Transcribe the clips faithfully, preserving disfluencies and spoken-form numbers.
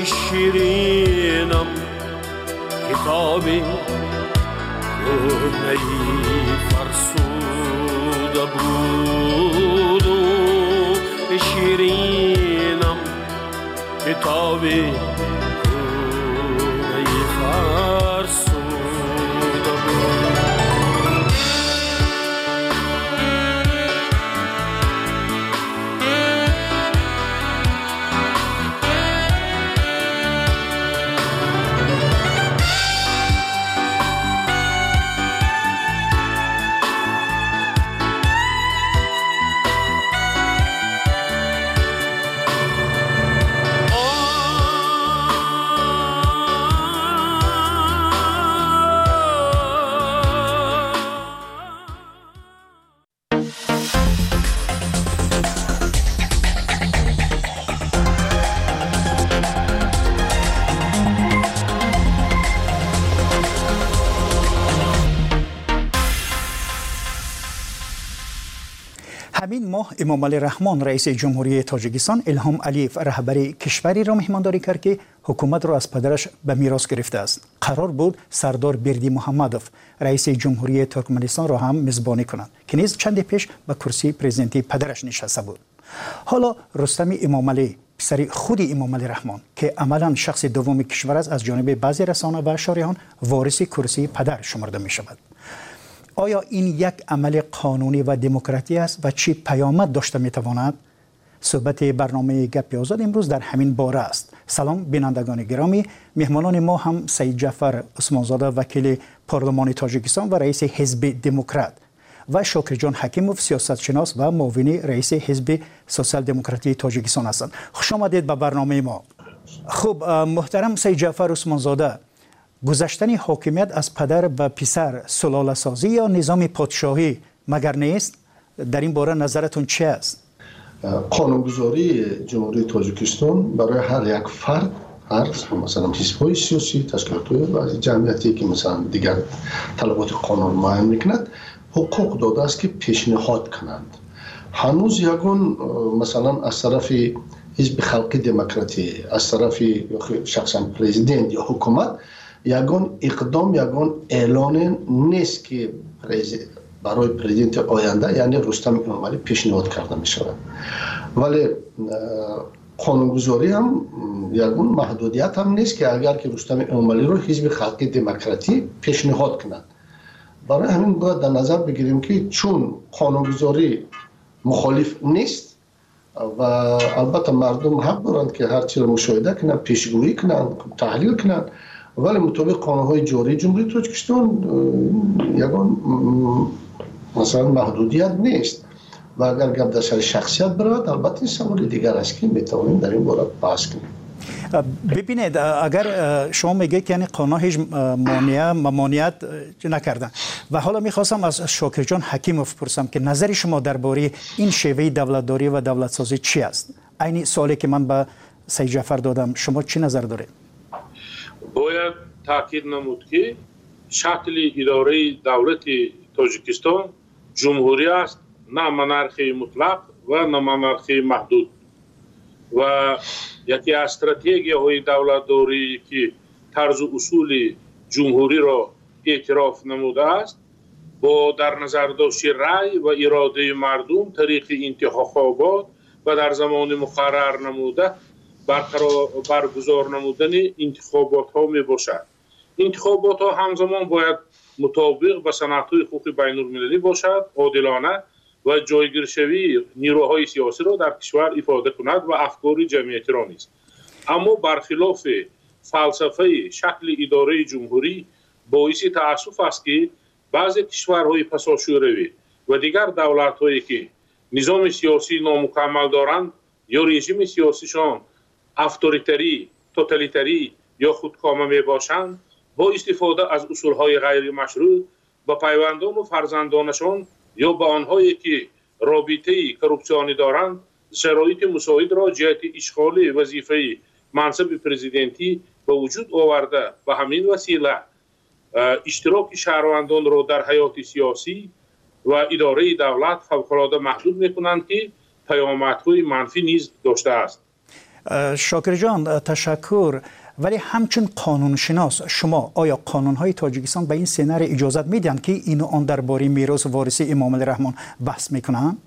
شیرینم کتابی کهنه‌ای فرسوده بود و شیرینم کتابی کهنه‌ای فرسوده بود. همین ماه امام علی رحمان رئیس جمهوری تاجیکستان الهام علیف رهبری کشوری را مهمانداری کرد که حکومت را از پدرش به میراث گرفته است. قرار بود سردار بردی محمدوف رئیس جمهوری ترکمنستان را هم میزبانی کنند که نیز چند پیش به کرسی پرزیدنتی پدرش نشسته بود. حالا رستم امام علی پسر خود امام علی رحمان که عملا شخص دوم کشور است از جانب بعضی رسانه و شارحان وارث کرسی پدر شمرده می شود. آیا این یک عمل قانونی و دموکراتی است و چی پیامد داشته میتواند؟ صحبت برنامه گپ آزاد امروز در همین باره است. سلام بینندگان گرامی، مهمانان ما هم سید جعفر عثمانزاده وکیل پارلمان تاجیکستان و رئیس حزب دموکرات و شاکر جان حکیموف سیاستشناس و معاون رئیس حزب سوسیال دموکراتی تاجیکستان هستند. خوش آمدید به برنامه ما. خب محترم سید جعفر عثمانزاده، گذشتن حاکمیت از پدر به پسر سلاله سازی یا نظام پادشاهی مگر نیست؟ در این باره نظرتون چی است؟ قانونگذاری جمهوری تاجیکستان برای هر یک فرد، هر مثلا حزب‌های سیاسی، تشکیلات‌های و جمعیتی که مثلا دیگر طلبات قانون معین میکند حقوق داده است که پیشنهاد کنند. هنوز یگان مثلا از طرف حزب خلقی دموکراتی، از طرف شخصا پرزیدنت یا حکومت یگان اقدام، یگان اعلان نیست که برای پرزیدنت آینده یعنی رستم امام علی پیشنهاد کرده می شود. ولی قانونگذاری هم یگان محدودیت هم نیست که اگر که رستم امام علی رو حزب خلقی دموکراتی پیشنهاد کنند. برای همین باید در نظر بگیریم که چون قانونگذاری مخالف نیست و البته مردم حق دارند که هر چیز را مشاهده کنند، پیشگویی کنند، تحلیل کنند، ولی مطابق قانون‌های جاری جمهوری تاجیکستان یگان مثلا محدودیت نیست و اگر گپ در سر شخصیت برود البته این سوال دیگر است که میتوانیم در این باره بحث کنیم. ببینید اگر شما میگید که یعنی قانون هیچ مانع ممانعت نکردن و حالا میخواستم از شاکر جان حکیموف پرسم که نظر شما درباره این شیوه دولتداری و دولت سازی چی است؟ عین سوالی که من به سید جعفر دادم، شما چی نظر دارید؟ باید تاکید نمود که شکل اداره دولت تاجیکستان جمهوری است، نه منارخی مطلق و نه منارخی محدود و یکی از استراتژی‌های دولتداری که طرز اصول جمهوری را اعتراف نموده است با در نظر داشتن رأی و اراده مردم طریق انتخابات و در زمان مقرر نموده برگزار نمودن انتخابات ها می باشد. انتخابات ها همزمان باید مطابق با سنت‌های حقوق بین المللی باشد، عادلانه و جایگیرشوی نیروهای سیاسی را در کشور افاده کند و افکار جمعیتی را نیست. اما برخلاف فلسفه شکل اداره جمهوری باعث تأسف است که بعضی کشورهای پساشوروی و دیگر دولت‌هایی که نظام سیاسی نامکمل دارند یا رژیم سیاسیشان اتوریتری، توتالیتری یا خودکامه می باشند با استفاده از اصولهای غیر مشروع با پیوندان و فرزندانشان یا با آنهایی که رابطه کروپسیونی دارند شرایط مساعد را جهت اشغال وظیفه منصب پرزیدنتی به وجود آورده و همین وسیله اشتراک شهروندان را در حیات سیاسی و اداره دولت فوق‌العاده محدود می‌کنند که پیامدهای منفی نیز داشته است. شاکر جان تشکر. ولی همچون قانون شناس شما آیا قانون‌های تاجیکستان به این سنار اجازت میدن که اینو آن درباره میراث وارثی امام علی رحمان بحث میکنن؟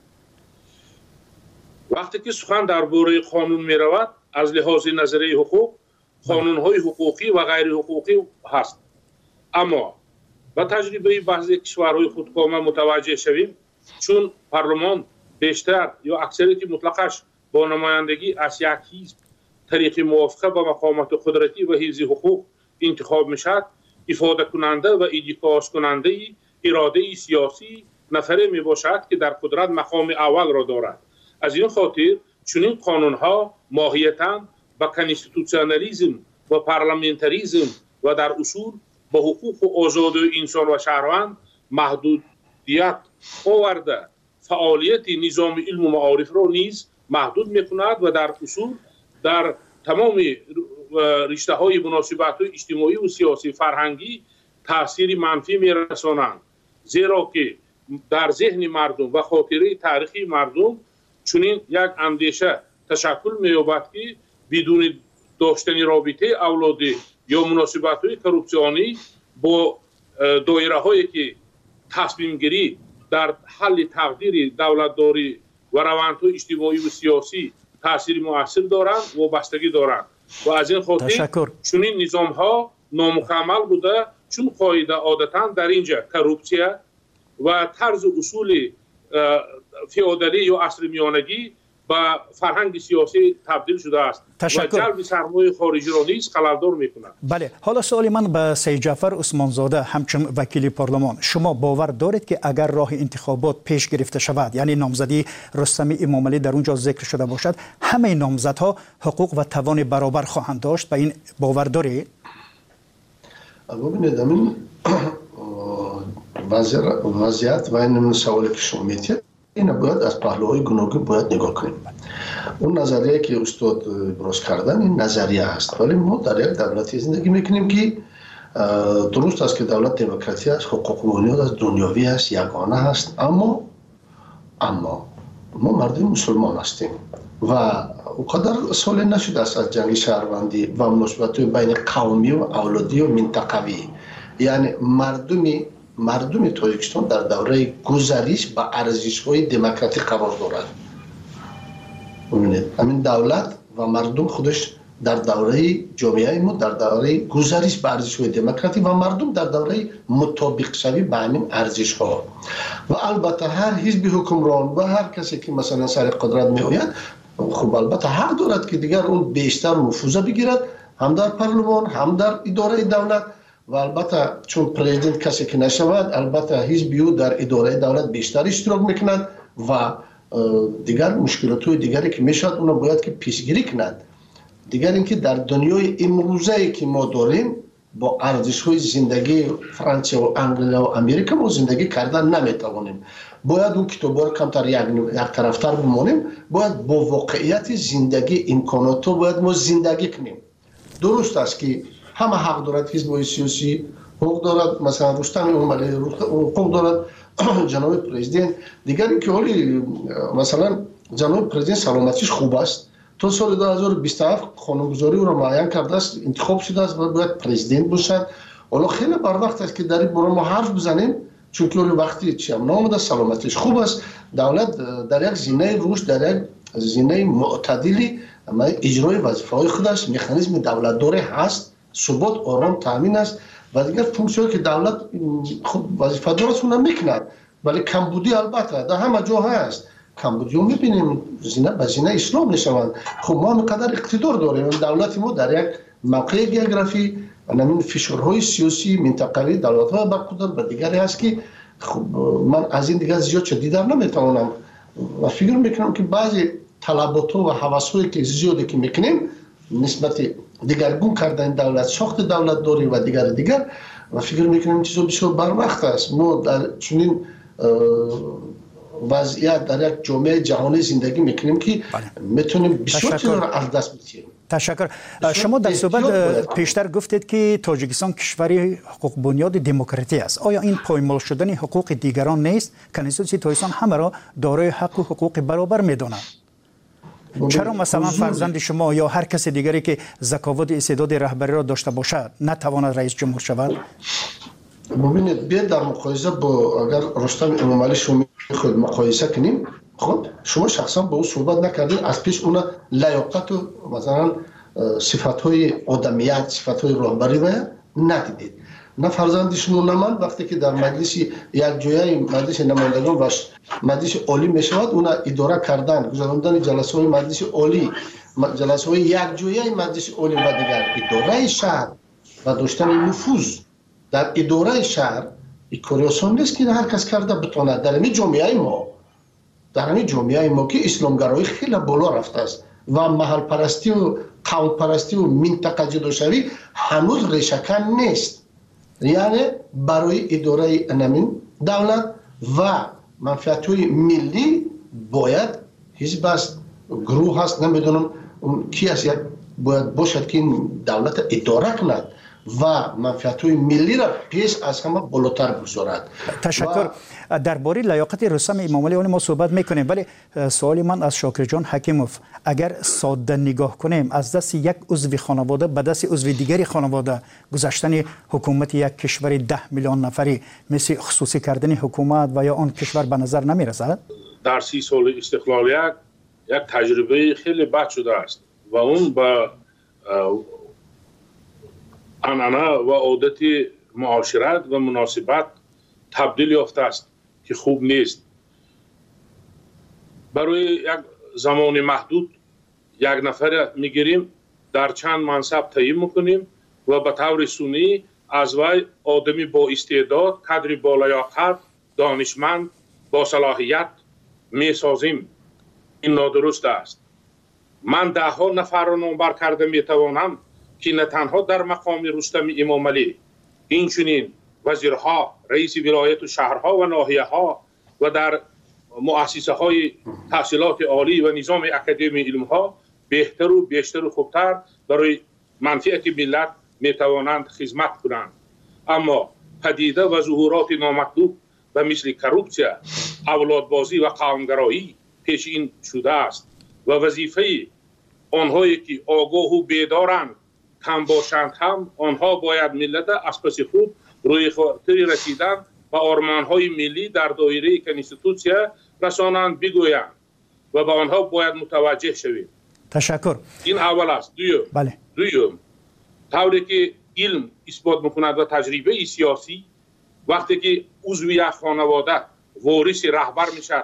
وقتی که سخن درباره قانون میرود از لحاظ نظریه حقوق قانون‌های حقوقی و غیر حقوقی هست، اما با تجربه بعضی کشورهای خودکامه متوجه شویم چون پارلمان بیشتر یا اکثریت مطلقش با نمایندگی از یک حزب طریق موافقه با مقامات قدرتی و حفظ حقوق انتخاب میشد، افاده کننده و ایدیکاس کننده اراده سیاسی نفره می باشد که در قدرت مقام اول را دارد. از این خاطر چنین قانون ها ماهیتاً با کانستیتوسیونالیسم و پارلمانتریسم و در اصول با حقوق و آزادی انسان و شهروند محدودیت آورده فعالیت نظام علم و معارف را نیز محدود میکند و در اصول در تمام رشته های مناسبات اجتماعی و سیاسی فرهنگی تاثیر منفی میرسانند، زیرا که در ذهن مردم و خاطره تاریخی مردم چنین یک اندیشه تشکل می‌یابد که بدون داشتن رابطه اولادی یا مناسبات های کروپسیونی با دایره هایی که تصمیم گیری در حل تقدیر دولتداری و روندهای اجتماعی و سیاسی تاثیر مؤثر دارند و وابستگی دارند و از این خاطر چنین نظام ها نامکمل بوده چون قاعده عادتا در اینجا کروپسیا و طرز اصول فئودالی یا عصر میانگی با فرهنگ سیاسی تبدیل شده است تشکر. و جلب سرمایه خارجی را نیز خللدار می‌کند. بله، حالا سوال من به سید جعفر عثمانزاده همچون وکیل پارلمان، شما باور دارید که اگر راه انتخابات پیش گرفته شود، یعنی نامزدی رستم امام علی در اونجا ذکر شده باشد، همه نامزدها حقوق و توان برابر خواهند داشت؟ به این باور دارید؟ ببینید این وضعیت و این سوالی که شما می‌پرسید این باید از پهلوهای گوناگون باید نگاه کنیم. اون نظریه که استاد ابراز کردن این نظریه است، ولی ما در یک دولتی زندگی میکنیم که درست است که دولت دموکراسی است، حقوق بنیاد است، دنیوی است، یگانه است، اما اما ما مردم مسلمان هستیم و اونقدر سال نشده است از جنگ شهروندی و مناسبات بین قومی و اولادی و منطقوی، یعنی مردمی مردم تاجیکستان در دوره گذریش با ارزش‌های دموکراتیک قرار دارد. ببینید همین دولت و مردم خودش در دوره جامعه ما در دوره گذریش با ارزش‌های دموکراتیک و مردم در دوره مطابق شوی با همین ارزش‌ها و البته هر حزب حکمران و هر کسی که مثلا سر قدرت می‌آید خب البته حق دارد که دیگر اون بیشتر نفوذ بگیرد هم در پارلمان هم در اداره دولت و البته چون پرزیدنت کسی که نشود البته حزب او در اداره دولت بیشتر اشتراک میکند و دیگر مشکلات های دیگری که میشد اونو باید که پیشگیری کند. دیگر اینکه در دنیای امروزی که ما داریم با ارزش های زندگی فرانسه و انگلیا و امریکا ما زندگی کردن نمیتوانیم، باید اون کتابا رو کمتر یک طرفتر بمانیم، باید با واقعیت زندگی امکانات رو باید ما زندگی کنیم. درست است که همه حق دارد حزب سیاسی حقوق دارد، مثلا رستم امام علی حقوق دارد، جناب پرزیدنت دیگر اینکه حالی مثلا جناب پرزیدنت سلامتیش خوب است، تا سال دو هزار و بیست و هفت قانونگذاری او را معین کرده است، انتخاب شده است و باید پرزیدنت باشد. حالا خیلی بر وقت است که در این باره ما حرف بزنیم چون که وقتی چی هم نامده سلامتیش خوب است، دولت در یک زینه روش در یک زینه معتدلی اجرای وظیفه‌های خودش مکانیزم دولت داره هست، ثبات آرام تامین است و دیگر فونکسیونی که دولت خود وظیفه دارش اون میکند، ولی کمبودی البته در همه جا هست. کمبودی رو میبینیم زینه به زینه اسلام نشوند. خب ما اینقدر اقتدار داریم، دولت ما در یک موقع گیوگرافی و همین فشارهای سیاسی منطقوی دولت‌های برقدر و دیگری هست که خب من از این دیگه زیاد چه دیدم نمیتونم و فکر میکنم که بعضی طلبات و هوس‌هایی که زیادی که میکنیم نسبت دیگرگون کردن دولت، ساخت دولت داری و دیگر دیگر و فکر میکنم چیزا بسیار بر وقت است. ما در چنین وضعیت در یک جامعه جهانی زندگی میکنیم که میتونیم بسیار چیزا را از دست بدیم. تشکر. شما در صحبت پیشتر گفتید که تاجیکستان کشوری حقوق بنیاد دموکراتی است. آیا این پایمال شدن حقوق دیگران نیست؟ کنستیتوسیون تاجیکستان همه را دارای حق و حقوق برابر میداند. چرا مثلا فرزند شما یا هر کس دیگری که ذکاوت استعداد رهبری را داشته باشد نتواند رئیس جمهور شود؟ ببینید بیا در مقایسه با اگر رستم امامعلی شما خود مقایسه کنیم، خب شما شخصا با او صحبت نکردید، از پیش اون لیاقت و مثلا صفات‌های آدمیت، صفات‌های رهبری و ندیدید. نه فرزندشون نه من وقتی که در مجلس یک جویه مجلس نمایندگان و مجلس عالی میشود اون اداره کردن گذراندن جلسه های مجلس عالی، جلسه های یک جویه مجلس عالی و دیگر اداره شهر و داشتن نفوذ در اداره شهر این کاری آسان نیست که هر کس کرده بتونه. در این جامعه ما در این جامعه ما که اسلامگرایی خیلی بالا رفته است و محل پرستی و قوم پرستی و منطقه جداشوی هنوز ریشه‌کن نیست. یعنی برای اداره نمین دولت و منفعت‌های ملی باید حزب است، گروه هست، نمیدونم کی است، یک باید باشد که این دولت اداره کند و منفعت‌های ملی را پیش از همه بالاتر بگذارد. تشکر. درباره لیاقت رستم امامعلی ما صحبت میکنیم، ولی سوال من از شاکر جان حکیموف، اگر ساده نگاه کنیم از دست یک عضو خانواده به دست عضو دیگری خانواده گذاشتن حکومت یک کشور ده میلیون نفری مثل خصوصی کردن حکومت و یا آن کشور به نظر نمیرسد؟ در سی سال استقلالیت یک تجربه خیلی بد شده است و اون با عنعنه و عادت معاشرت و مناسبت تبدیل یافته است که خوب نیست. برای یک زمان محدود یک نفر میگیریم، در چند منصب تعیین میکنیم و به طور سنی از وی آدمی با استعداد، قدری با لیاقت، دانشمند، با صلاحیت میسازیم. این نادرست است. من ده ها نفر را نامبر کرده میتوانم که نه تنها در مقام رستم امامعلی، اینچنین وزیرها، رئیس ولایت و شهرها و ناحیه ها و در مؤسسه های تحصیلات عالی و نظام اکادمی علم ها بهتر و بیشتر و خوبتر برای منفعت ملت میتوانند خدمت کنند. اما پدیده و ظهورات نامطلوب و مثل کروپسیا، اولادبازی و قومگرایی پیشین شده است و وظیفه آنهایی که آگاه و بیدارند کم باشند هم آنها باید ملت از پس خود روی خاطر رسیدن و آرمان‌های ملی در دایره کنستیتوسیا رسانند بگویند و به آنها باید متوجه شوید. تشکر. این اول است. دویم بله. دویم طوری که علم اثبات می‌کند و تجربه سیاسی وقتی که عضو یک خانواده وارث رهبر میشد،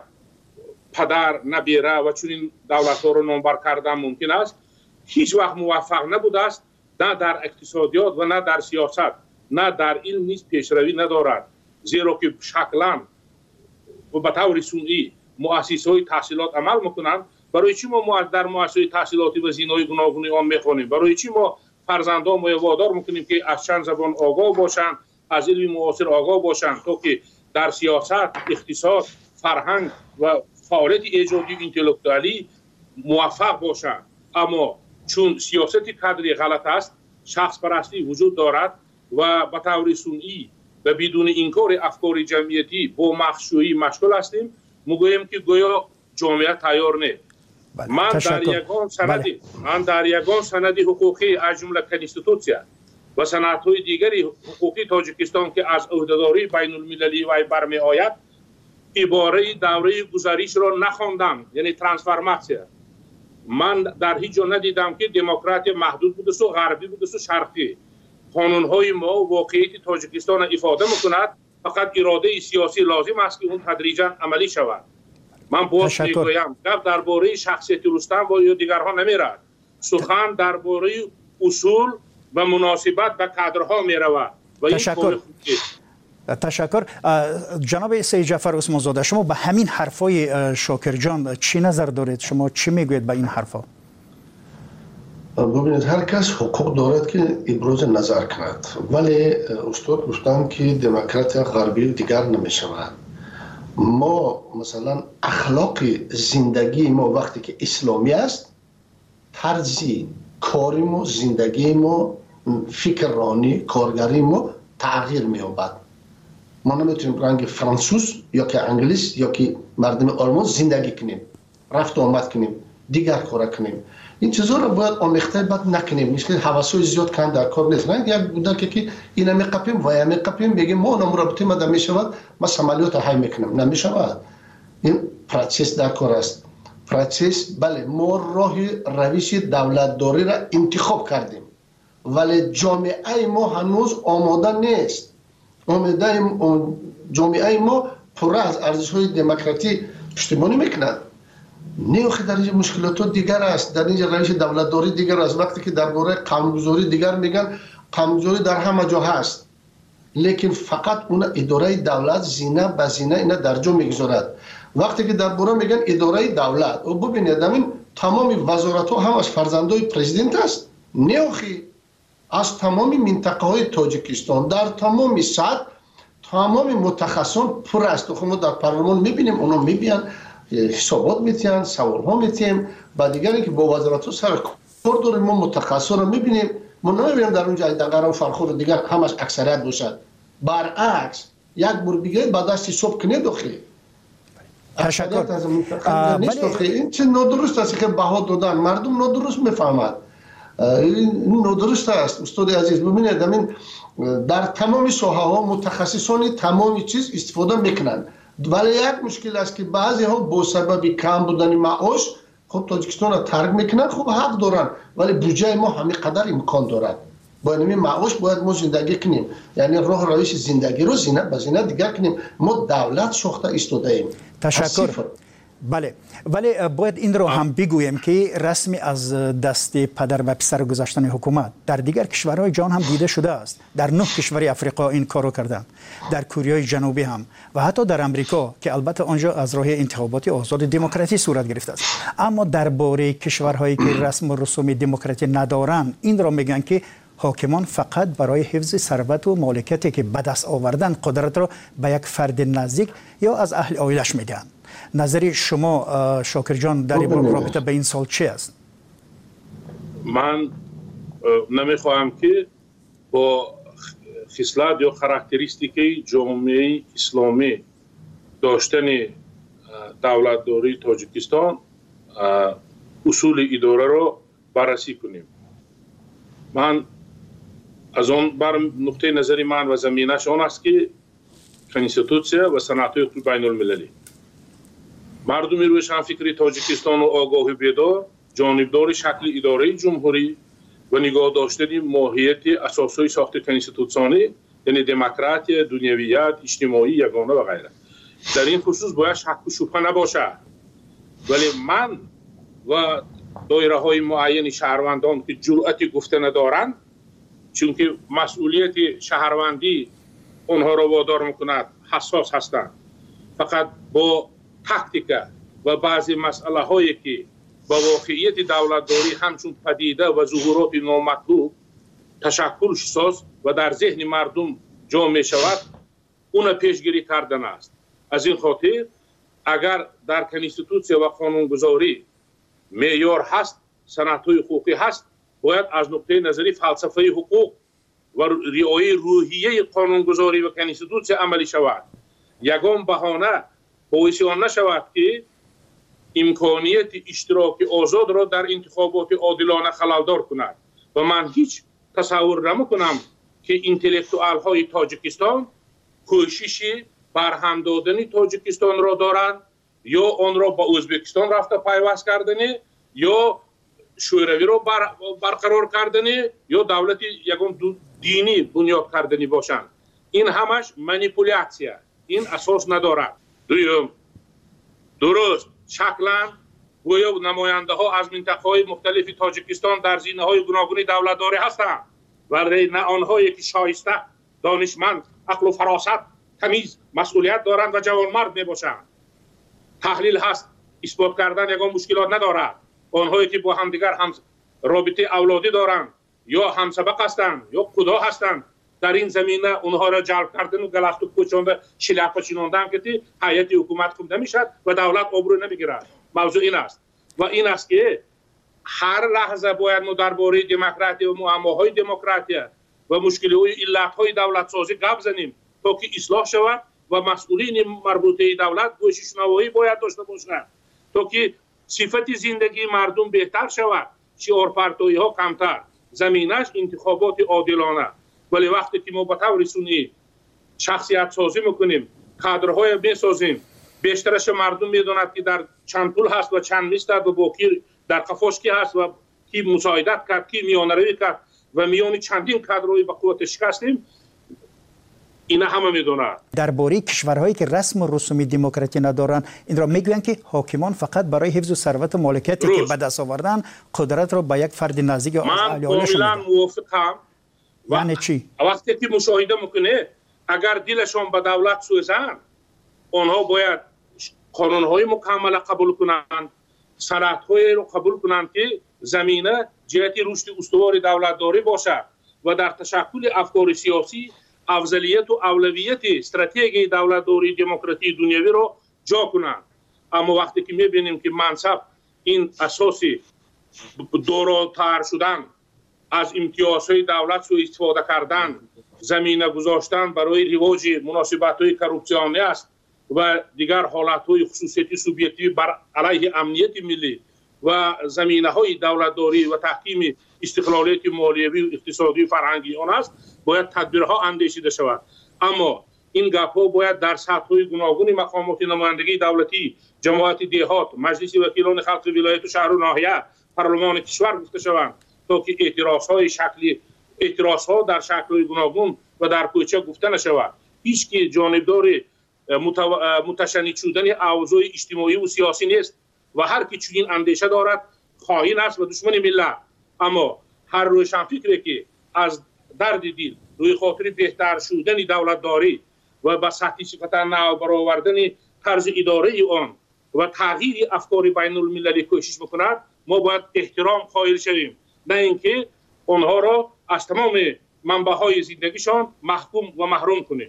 پدر، نبیره و چنین دولت‌ها را نامبر کردن ممکن است، هیچ وقت موفق نبوده است، نه در اقتصادیات و نه در سیاست، نه در علم نیز پیشروی ندارد، زیرا که شکلاً و به طور سنئی مؤسسه‌های تحصیلات عمل میکنند. برای چی ما در مؤسسه تحصیلاتی و زینای گوناگون آن میخوانیم؟ برای چی ما فرزندان ما وادار میکنیم که از چند زبان آگاه باشند، از علم معاصر آگاه باشند تا که در سیاست، اقتصاد، فرهنگ و فعالیت ایجادی انتلکتوالی موفق باشند؟ اما چون سیاست قدری غلط است، شخص پرستی وجود دارد و به طور سنئی و بدون انکار افکار جمعیتی با مخشویی مشغول هستیم، میگوییم که گویا جامعه تیار نیست. بله. من در یگان سندی بله. من در یگان سندی حقوقی از جمله کنستیتوسیا و سندهای دیگری حقوقی تاجیکستان که از عهدهداری بین المللی و برمی آید عباره دوره گذشته را نخواندم، یعنی ترانسفورماسیون. من در هیچ جا ندیدم که دموکراسی محدود بوده و غربی بوده و شرقی. قانون‌های ما واقعیت تاجیکستان افاده می‌کند، فقط اراده سیاسی لازم است که اون تدریجاً عملی شود. من باز میگویم گپ درباره شخصیت رستم و یا دیگرها نمیرد، سخن درباره اصول و مناسبت به کادرها میرود و این تشکر. تشکر. جناب سید جعفر عثمان زاده، شما به همین حرفای شاکر جان چی نظر دارید؟ شما چی میگوید به این حرفا؟ ببینید هر کس حقوق دارد که ابراز نظر کند، ولی استاد گفتن که دموکراسی غربی دیگر نمی شود. ما مثلا اخلاق زندگی ما وقتی که اسلامی است، طرز کاری ما، زندگی ما، فکر رانی، کارگری ما تغییر می یابد. ما نمیتونیم رنگ فرانسوس یا که انگلیس یا که مردم آلمان زندگی کنیم، رفت و آمد کنیم. دیگر کار کنیم. این چیزا رو باید آمیخته بد نکنیم. میشه حواسای زیاد کن در کار نیست. نه یک بوده که کی اینا میقپیم و یا میقپیم بگیم ما اونم رابطه ما در میشود ما عملیات های میکنیم. نمیشود. این پروسس در کار است. پروسس بله ما راه روش دولت داری را انتخاب کردیم. ولی جامعه ما هنوز آماده نیست. آماده جامعه ما پر از ارزش‌های دموکراتی پشتیبانی میکنند. نیوخی در اینجا مشکلات دیگر است، در اینجا روش دولتداری دیگر است. وقتی که درباره قانونگذاری دیگر میگن قانونگذاری در همه جا هست، لیکن فقط اون اداره دولت زینه به زینه اینا در جا میگذارد. وقتی که درباره میگن اداره دولت او ببینید همین تمام وزارت ها هم از فرزندای پرزیدنت است. نیوخی از تمام منطقه های تاجیکستان در تمام سطح تمام متخصصان پر است. خب ما در پارلمان میبینیم اونا میبینن حسابات میتین، سوال ها میتیم. بعد دیگری که با وزارت ها سر کار داریم ما متخصص رو میبینیم. ما نمیبینیم در اونجا دقیقا فرخور دیگر همش اکثریت باشد. برعکس یک بار دیگه بعد از صبح کنه داخلی تشکر. این چه نادرست است که بها دادن مردم نادرست میفهمد. این نادرست است استاد عزیز. ببینید همین در تمام ساحه ها متخصصان تمام چیز استفاده میکنند. ولی یک مشکل است که بعضی ها با سبب کم بودن معاش خب تاجیکستان را ترک میکنن. خب حق دارن ولی بودجه ما همین قدر امکان دارد. با این معاش باید ما زندگی کنیم. یعنی راه روش زندگی رو زینه به زینه دیگر کنیم. ما دولت ساخته ایستاده ایم. تشکر. بله ولی باید این رو هم بگویم که رسمی از دست پدر و پسر گذاشتن حکومت در دیگر کشورهای جهان هم دیده شده است. در نه کشور افریقا این کارو کردن، در کره جنوبی هم و حتی در امریکا که البته آنجا از راه انتخابات آزاد دموکراسی صورت گرفته است. اما درباره کشورهایی که رسم و رسوم دموکراسی ندارند این را میگن که حاکمان فقط برای حفظ ثروت و مالکیتی که به دست آوردن قدرت را به یک فرد نزدیک یا از اهل عائلش میدن. نظری شما شاکر جان در رابطه به این سال چی است؟ من نمیخواهم که با خصلت یا خاراکتریستیکی جامعه اسلامی داشتن دولتداری تاجیکستان اصول اداره را بررسی کنیم. من از آن بر نقطه نظری من و زمینش آن است که کنستیتوسیا و سنت‌های بین المللی مردم روشنفکر تاجیکستان و آگاه بیدار جانبدار شکل اداره جمهوری و نگاه داشتن ماهیت اساسهای ساخت کنستیتوسیونی یعنی دموکراسی، دنیویت، اجتماعی، یگانه و غیره. در این خصوص باید شک و شبهه نباشد. ولی من و دایره های معین شهروندان که جرأت گفته ندارند، چون که مسئولیت شهروندی اونها را وادار میکند حساس هستند، فقط با تاکتیکا و بعضی مسئله هایی که با واقعیت دولتداری همچون پدیده و ظهورات نامطلوب تشکل ساز و در ذهن مردم جا می شود اون پیشگیری کردن است. از این خاطر اگر در کنستیتوسیا و قانونگذاری معیار هست، سنت‌های حقوقی هست، باید از نقطه نظری فلسفه حقوق و رعایت روحیه قانونگذاری و کنستیتوسیا عملی شود. یگان بهانه باعث آن نشود که امکانیت اشتراک آزاد را در انتخابات عادلانه خللدار کند. و من هیچ تصور نمی‌کنم که انتلکتوال های تاجیکستان کوشش برهم دادن تاجیکستان را دارند یا آن را با ازبکستان رفته پیوست کردن یا شوروی را بر برقرار کردن یا دولت یگان دینی بنیاد کردنی باشند. این همش مانیپولیاسیه. این اساس ندارد. دویم، درست شکلا گویا نماینده ها از منطقه های مختلف تاجیکستان در زینه های گوناگون دولتداری هستند ولی نه آنهایی که شایسته، دانشمند، عقل و فراست، تمیز، مسئولیت دارند و جوانمرد می باشند. تحلیل هست، اثبات کردن یگان مشکلات ندارد. آنهایی که با همدیگر هم رابطه اولادی دارند یا همسبق هستند یا خدا هستند، در این زمینه اونها را جلب کردن و گلخت کوچانده شلپ چیناندن که هیئت حکومت خوب نمیشد و دولت آبرو نمیگیرد. موضوع این است و این است که هر لحظه باید ما درباره دموکراسی و معماهای دموکراسی و مشکلات علت‌های دولت سازی گپ زنیم تا که اصلاح شود و مسئولین مربوطه دولت گوش شنوایی باید داشته باشند تا که صفت زندگی مردم بهتر شود، شعارپرتویی ها کمتر، زمینش انتخابات عادلانه. ولی وقتی که ما به طور سنی شخصیت سازی میکنیم، کادرهای میسازیم، بیشترش مردم میدوند که در چند پول هست و چند میستد و باقی در قفاش کی هست و کی مساعدت کرد، کی میانروی کرد و میان چندین کادرهای به قوت شکستیم، اینا همه میدونند. درباره کشورهایی که رسم و رسوم دموکراسی ندارند، این را میگویند که حاکمان فقط برای حفظ ثروت و مالکیتی که به دست آوردن قدرت را به یک فرد نزدیک یا از اهالیشون من کاملا موافقم. یعنی چی؟ وقتی که مشاهده میکنه اگر دلشان به دولت سوزند، آنها باید قانونهای مکمل قبول کنند، سندهای رو قبول کنند که زمینه جهت رشد استوار دولتداری باشد و در تشکل افکار سیاسی افضلیت و اولویت استراتژی دولتداری دموکراسی دنیوی رو جا کنند. اما وقتی که میبینیم که منصب این اساسی دوراتر شدن، از امتیازهای دولت سوء استفاده کردن، زمینه گذاشتن برای رواج مناسبت‌های کروپسیونی است و دیگر حالت‌های خصوصیتی سوبیکتیو بر علیه امنیت ملی و زمینه‌های دولتداری و تحکیم استقلالیت مالیوی و اقتصادی و فرهنگی آن است، باید تدبیرها اندیشیده شود. اما این گپ‌ها باید در سطح‌های گوناگون مقامات نمایندگی دولتی، جماعت دهات، مجلس وکیلان خلق ولایت و شهر و ناحیه، پارلمان کشور گفته شوند تا که اعتراض‌های شکلی اعتراض‌ها در شکل‌های گوناگون و در کوچه گفته نشود. هیچ کی جانبدار متشنج شدن اوضاع اجتماعی و سیاسی نیست و هر کی چنین اندیشه دارد خائن است و دشمن ملت. اما هر روشنفکری که از درد دل روی خاطر بهتر شدن دولتداری و به سطح صفت نو برآوردن طرز اداره آن و تغییر افکار بین المللی کوشش میکند، ما باید احترام قائل شویم، نه اینکه آنها را از تمام منبع‌های زندگیشان محکوم و محروم کنیم.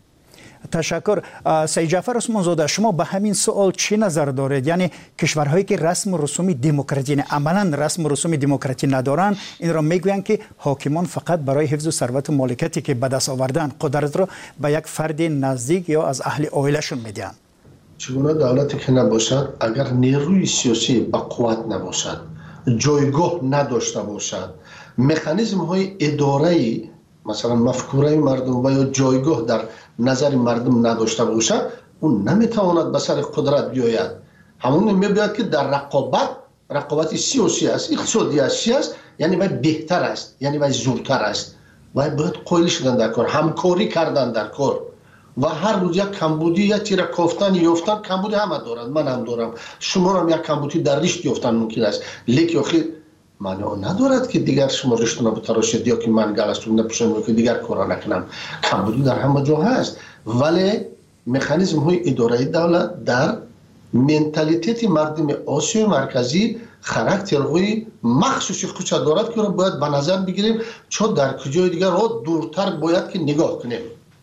تشکر. سید جعفر عثمان زاده، شما به همین سوال چی نظر دارید؟ یعنی کشورهایی که رسم و رسوم دموکراسی عملاً رسم و رسوم دموکراسی ندارند، این را میگویند که حاکمان فقط برای حفظ ثروت و مالکیتی که به دست آوردن قدرت را به یک فرد نزدیک یا از اهل عائلهشون میدن. چگونه دولتی که نباشد، اگر نیروی سیاسی با قوت نباشد، جایگاه نداشته باشد، مکانیزم های اداره‌ای مثلا مفکوره مردم و یا جایگاه در نظر مردم نداشته باشد، اون نمیتواند به سر قدرت بیاید. همون میباید که در رقابت رقابت سیاسی است، اقتصادی است، یعنی باید بهتر است، یعنی باید زورتر است، باید باید قائل شدن در کار، همکاری کردن در کار و هر روز یک کمبودی یا تیر کافتن یافتن، کمبودی همه دارند، من هم دارم، شما هم یک کمبودی در رشد یافتن ممکن است، لیک آخر معنی ندارد که دیگر شما رشتون رو بتراشید یا که من گلستون نپوشم که دیگر کارا نکنم. کمبودی در همه جا هست، ولی مکانیزم های اداره دولت در منتالیته مردم آسیای مرکزی خاراکترهای مخصوصی خودش دارد که رو باید به نظر بگیریم، چون در کجای دیگر رو دورتر باید که نگاه کنیم.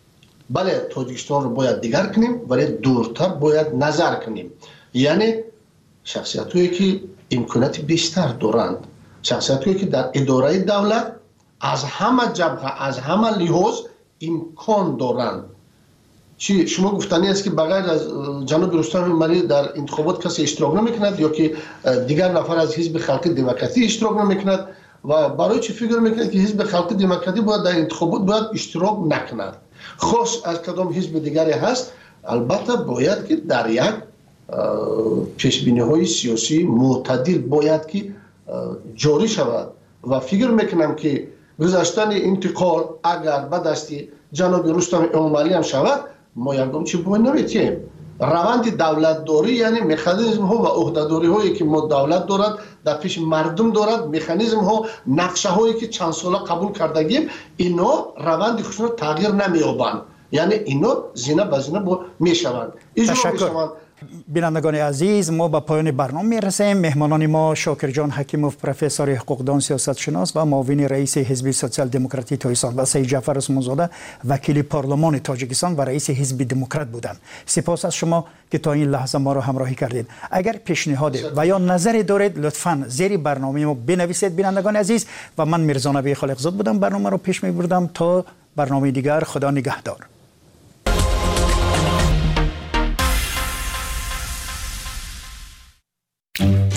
بله تاجیکستان رو باید دیگر کنیم، ولی دورتر باید نظر کنیم. یعنی شخصیت هایی که امکانات بیشتر دارند، شخصیت هایی که در اداره دولت از همه جبهه از همه لحاظ امکان دارند. چی شما گفتنی است که بغیر از جناب رستم ملی در انتخابات کسی اشتراک نمیکند یا که دیگر نفر از حزب خلق دموکراسی اشتراک نمیکند و برای چی فکر میکند که حزب خلق دموکراسی باید در انتخابات باید اشتراک نکند؟ خاص از کدام حزب دیگری هست، البته باید که در یک پیشبینی های سیاسی معتدل باید که جاری شود و فکر میکنم که گذاشتن انتقال اگر به دست جناب رستم امامی هم شود، ما یکم چی باید نمیتیم. روند دولت داری یعنی مکانیزم ها و عهدهداری هایی که ما دولت دارد در پیش مردم دارد، مکانیزم ها نقشه هایی که چند ساله قبول کردگیم، اینا روند خودشون تغییر نمیابند، یعنی اینا زینه به زینه با میشوند. تشکر. بینندگان عزیز، ما به پایان برنامه میرسیم. مهمانان ما شاکر جان حکیموف، پروفسور حقوقدان سیاست شناس و معاون رئیس حزب سوسیال دموکراتی تاجیکستان و سید جعفر عثمان زاده وکیل پارلمان تاجیکستان و رئیس حزب دموکرات بودند. سپاس از شما که تا این لحظه ما را همراهی کردید. اگر پیشنهاد و یا نظری دارید لطفاً زیر برنامه ما بنویسید. بینندگان عزیز، و من میرزا نبی خالقزاد بودم، برنامه رو پیش میبردم. تا برنامه دیگر، خدا نگهدار.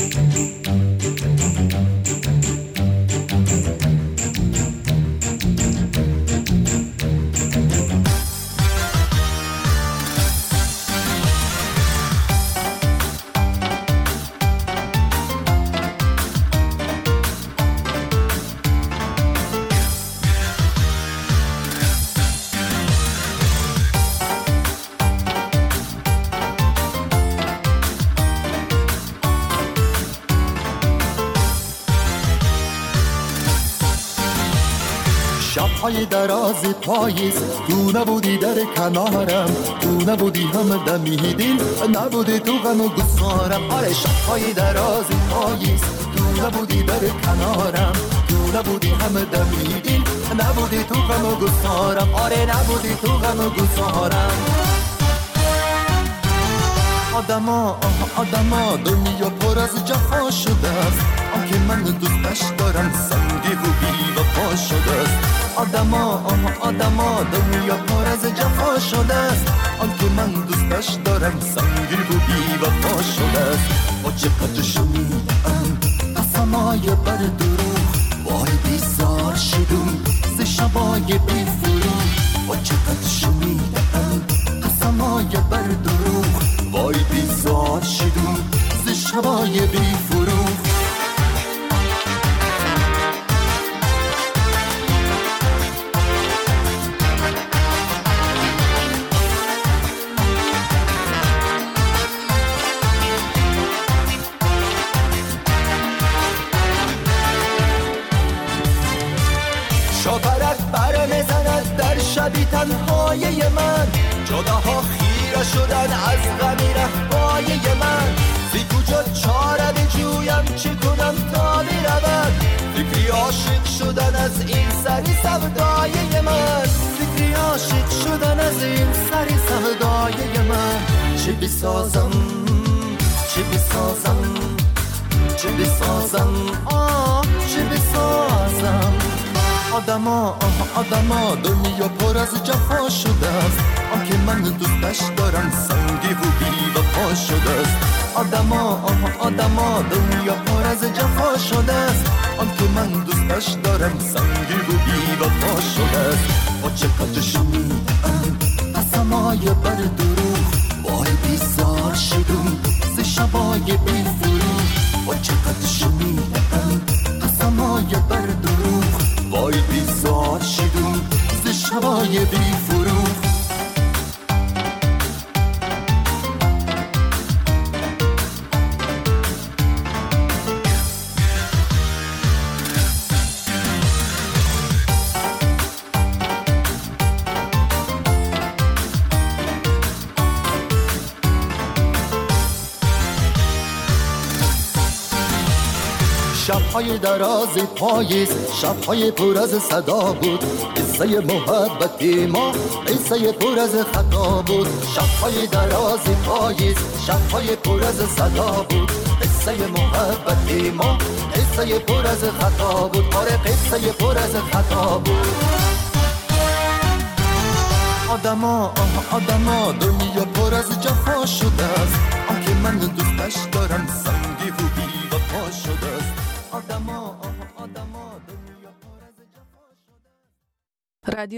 شب‌های دراز پاییز تو نبودی در کنارم، تو نبودی هم دمیدین، نبودی تو غم و گسارم. آره شب‌های دراز پاییز تو نبودی در کنارم، تو نبودی هم دمیدین، نبودی تو غم و گسارم. آره نبودی تو غم و گسارم. آدما آه آدما دنیا پر از جفا شده است، آن که من دوستش دارم سنگی و بی وفا شده است. آدما آه آدما دنیا پر از جفا شده است، آن که من دوستش دارم سنگی و بی وفا شده است. با چقدر شنیدم قسمای بر دروغ، وای بیزار شدم ز شبای بی فروغ. با چقدر شنیدم قسمای بر دروغ، وای بیزار شدم ز شبای بی فروغ. شاپرک بر میزند در شبی تنهای من، جداها خیره شدن از غمی رهبای من. زی کجا چاره بجویم چه کنم تا برود، فکری عاشق شدن از این سری سودای من. فکری عاشق شدن از این سری سودای من. چه بسازم چه بسازم چه بسازم آه چه بسازم. آدما آه آدما دنیا پر از جفا شده است، آن که من دوستش دارم سنگی و بی وفا شده است. آدما آه آدما دنیا پر از جفا شده است، آن که من دوستش دارم سنگی و بی وفا شده است. با چقدر شنیدم قسمای بر دروغ، وای بیزار شدم ز شبای بی فروغ. با چقدر شنیدم قسمای بر دروغ، وای بیزار شدم ز شبای بی فروغ. شب‌های دراز پاییز، شب‌های پر از صدا بود، قصه محبت ما قصه پر از خطا بود. شب‌های دراز پاییز، شب‌های پر از صدا بود، قصه محبت ما قصه پر از خطا بود. آره قصه پر از خطا بود. آدما آه آدما دنیا پر از جفا شده است، آن که من دوستش دارم سنگی و بی وفا شده است. آدما آه آدما دنیا پر از جفا شده است.